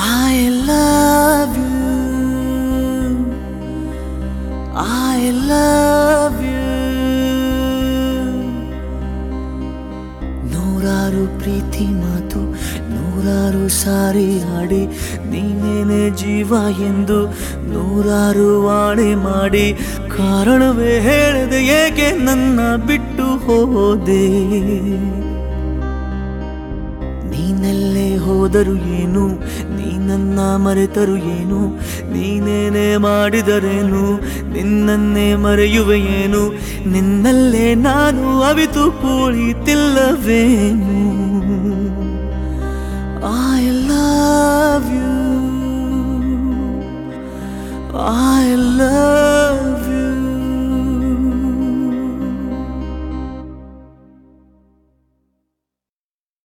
I love you. I love you. ನೂರಾರು ಪ್ರೀತಿ ಮಾತು ನೂರಾರು ಸಾರಿ ಹಾಡಿ ನೀನೇನೆ ಜೀವ ಎಂದು ನೂರಾರು ವಾಣೆ ಮಾಡಿ ಕಾರಣವೇ ಹೇಳದೆ ಏಕೆ ನನ್ನ ಬಿಟ್ಟು ಹೋದೆ ನೀನೆಲ್ಲೇ ಹೋದರು ಏನು ನೀನನ್ನ ಮರೆತರು ಏನು ನೀನೇನೆ ಮಾಡಿದರೇನು ನಿನ್ನನ್ನೇ ಮರೆಯುವೆ ಏನು ನಿನ್ನಲ್ಲೇ ನಾನು ಅವಿತು ಕುಳಿತಿಲ್ಲವೇನು